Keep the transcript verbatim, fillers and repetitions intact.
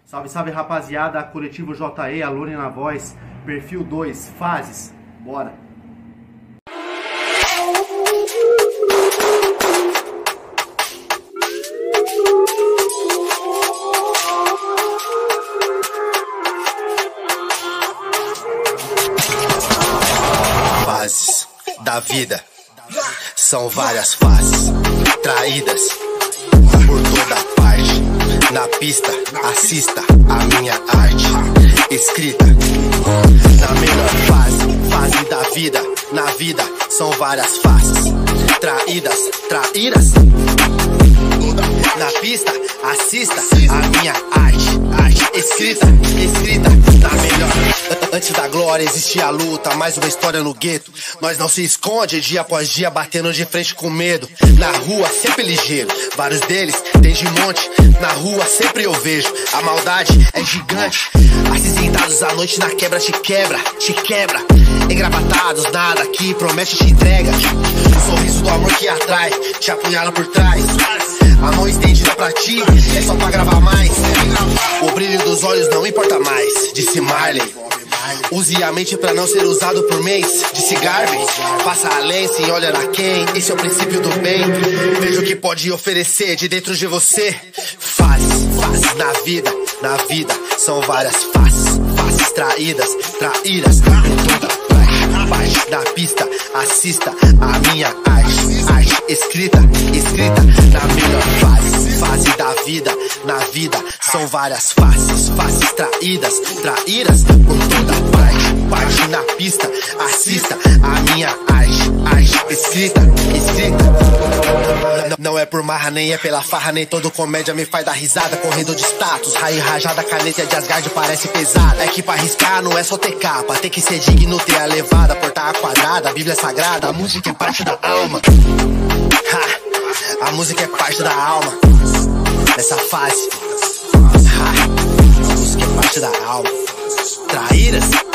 Salve, salve, rapaziada, Coletivo J E, Alone na voz, perfil dois, fases, bora! Fases da vida, são várias fases, traídas por toda parte. Na pista, assista a minha arte escrita na melhor fase, fase da vida. Na vida, são várias faces, traídas, traídas. Na pista, assista a minha arte, arte escrita, escrita na melhor. Antes da glória existia a luta, mais uma história no gueto. Nós não se esconde dia após dia, batendo de frente com medo. Na rua sempre ligeiro, vários deles tem de monte. Na rua sempre eu vejo, a maldade é gigante. Acinzentados à noite na quebra te quebra, te quebra. Engravatados, nada que promete te entrega. O sorriso do amor que atrai, te apunhala por trás. A mão estendida pra ti, é só pra gravar mais. O brilho dos olhos não importa mais, disse Marley. Use a mente pra não ser usado por mês, disse Garvey. Passa além sem olhar a quem, esse é o princípio do bem. Veja o que pode oferecer de dentro de você. Fases, fases na vida, na vida, são várias faces. Faces traídas, traídas, por toda parte. Na pista, assista a minha arte, arte escrita, escrita na melhor fase. Fase da vida, na vida, são várias faces. Faces traídas, traídas por toda parte. Parte na pista, assista a minha arte, arte escrita, escrita. Não é por marra, nem é pela farra, nem todo comédia me faz dar risada. Correndo de status, raio rajada, caneta de Asgard parece pesada. É que pra arriscar não é só ter capa, tem que ser digno, ter a levada, portar a quadrada, a Bíblia é sagrada. A música é parte da alma, ha, a música é parte da alma. Nessa fase, ha, a música é parte da alma. Traíras.